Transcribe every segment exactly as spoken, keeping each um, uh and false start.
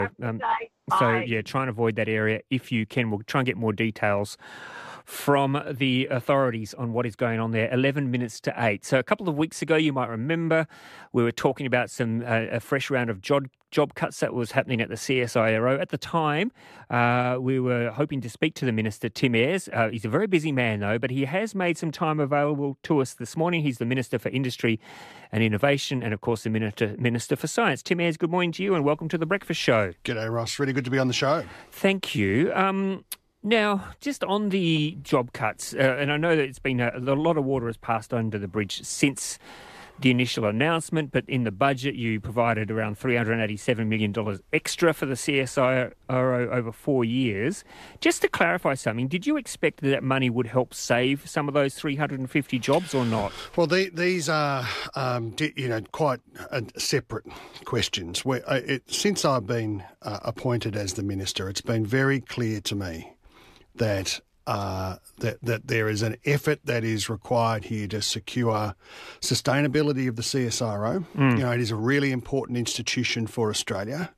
Um, so, yeah, try and avoid that area if you can. We'll try and get more details from the authorities on what is going on there. eleven minutes to eight. So a couple of weeks ago, you might remember, we were talking about some uh, a fresh round of job, job cuts that was happening at the C S I R O. At the time, uh, we were hoping to speak to the Minister, Tim Ayres. Uh, he's a very busy man, though, but he has made some time available to us this morning. He's the Minister for Industry and Innovation and, of course, the Minister, Minister for Science. Tim Ayres, good morning to you and welcome to The Breakfast Show. G'day, Ross. Really good to be on the show. Thank you. Um, Now, just on the job cuts, uh, and I know that it's been a, a lot of water has passed under the bridge since the initial announcement, but in the budget you provided around three hundred eighty-seven million dollars extra for the C S I R O over four years. Just to clarify something, did you expect that that money would help save some of those three hundred fifty jobs or not? Well, the, these are, um, you know, quite uh, separate questions. Where, uh, it, since I've been uh, appointed as the Minister, it's been very clear to me that uh, that that there is an effort that is required here to secure sustainability of the C S I R O. Mm. You know, it is a really important institution for Australia.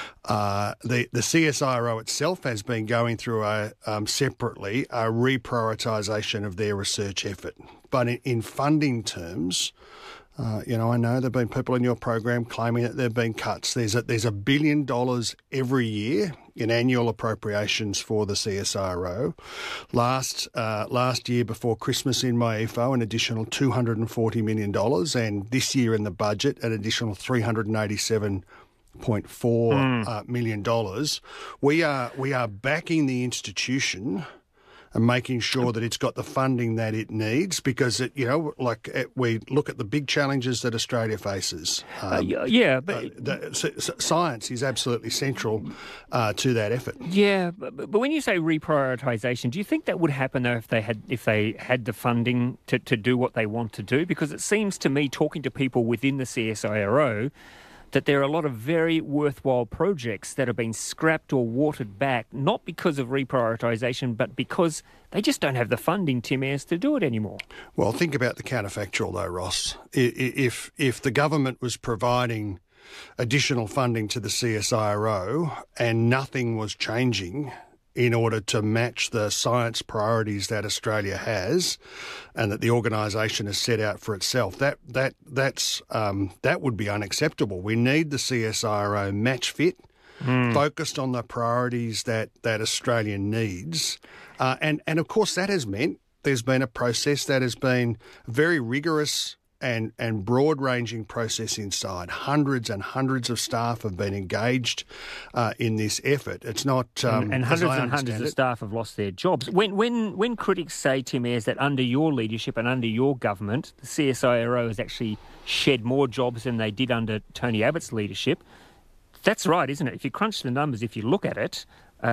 Uh, the the C S I R O itself has been going through a um, separately a reprioritisation of their research effort, but in, in funding terms. Uh, you know, I know there have been people in your program claiming that there have been cuts. There's a, there's a billion dollars every year in annual appropriations for the C S I R O. Last uh, last year before Christmas in my E F O, an additional two hundred forty million dollars, and this year in the budget, an additional three hundred eighty-seven point four mm. uh, million dollars. We are we are backing the institution and making sure that it's got the funding that it needs, because it, you know, like it, we look at the big challenges that Australia faces. Um, uh, yeah, but uh, the, so, science is absolutely central uh, to that effort. Yeah, but, but when you say reprioritisation, do you think that would happen though if they had if they had the funding to, to do what they want to do? Because it seems to me, talking to people within the C S I R O, that there are a lot of very worthwhile projects that have been scrapped or watered back, not because of reprioritisation, but because they just don't have the funding, Tim Ayres, to do it anymore. Well, think about the counterfactual though, Ross. If, if the government was providing additional funding to the C S I R O and nothing was changing in order to match the science priorities that Australia has and that the organisation has set out for itself, that that that's um, that would be unacceptable. We need the C S I R O match fit, mm. focused on the priorities that, that Australia needs. Uh, and, and, of course, that has meant there's been a process that has been very rigorous and, and broad-ranging process inside. Hundreds and hundreds of staff have been engaged uh, in this effort. It's not... Um, and, and hundreds and hundreds it, of staff have lost their jobs. When when when critics say, Tim Ayres, that under your leadership and under your government, the C S I R O has actually shed more jobs than they did under Tony Abbott's leadership, that's right, isn't it? If you crunch the numbers, if you look at it,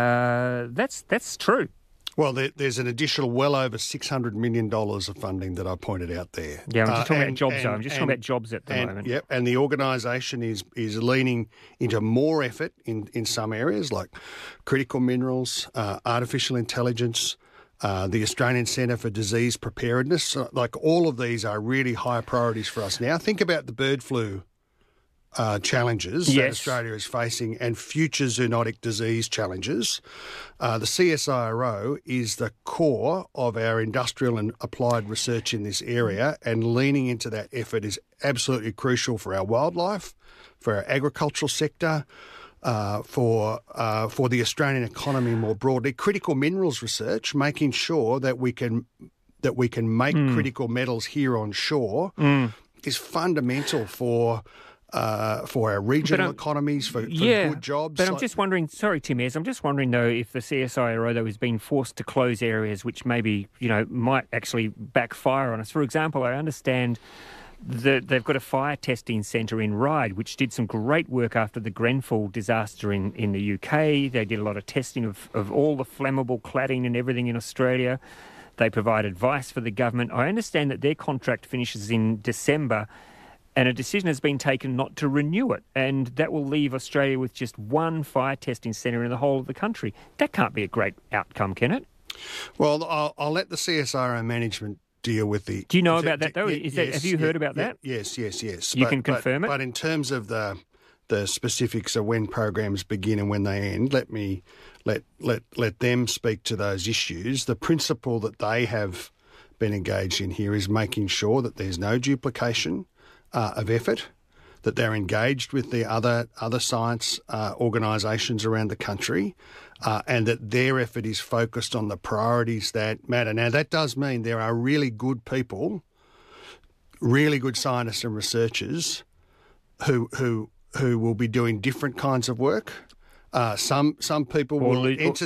uh, that's that's true. Well, there, there's an additional well over six hundred million dollars of funding that I pointed out there. Yeah, I'm just uh, talking and, about jobs, and, though. I'm just and, talking about jobs at the and, moment. Yep, and the organisation is is leaning into more effort in, in some areas like critical minerals, uh, artificial intelligence, uh, the Australian Centre for Disease Preparedness. Like all of these are really high priorities for us now. Think about the bird flu Uh, challenges yes. that Australia is facing and future zoonotic disease challenges. Uh, the C S I R O is the core of our industrial and applied research in this area, and leaning into that effort is absolutely crucial for our wildlife, for our agricultural sector, uh, for uh, for the Australian economy more broadly. Critical minerals research, making sure that we can that we can make mm. critical metals here on shore, mm. is fundamental for. Uh, for our regional economies, for, for yeah, good jobs. But I'm like, just wondering, sorry, Tim Ayres, I'm just wondering, though, if the C S I R O, though, is being forced to close areas which maybe, you know, might actually backfire on us. For example, I understand that they've got a fire testing centre in Ryde, which did some great work after the Grenfell disaster in, in the U K. They did a lot of testing of, of all the flammable cladding and everything in Australia. They provide advice for the government. I understand that their contract finishes in December, and a decision has been taken not to renew it, and that will leave Australia with just one fire testing centre in the whole of the country. That can't be a great outcome, can it? Well, I'll, I'll let the C S I R O management deal with the... Do you know about that, though? Is yes, that, have you heard yeah, about that? Yes, yes, yes. You but, can confirm but, it? But in terms of the the specifics of when programs begin and when they end. Let me let let let them speak to those issues. The principle that they have been engaged in here is making sure that there's no duplication uh, of effort, that they're engaged with the other other science uh, organisations around the country, uh, and that their effort is focused on the priorities that matter. Now, that does mean there are really good people, really good scientists and researchers who who who will be doing different kinds of work. Uh, some some people Or will lo- enter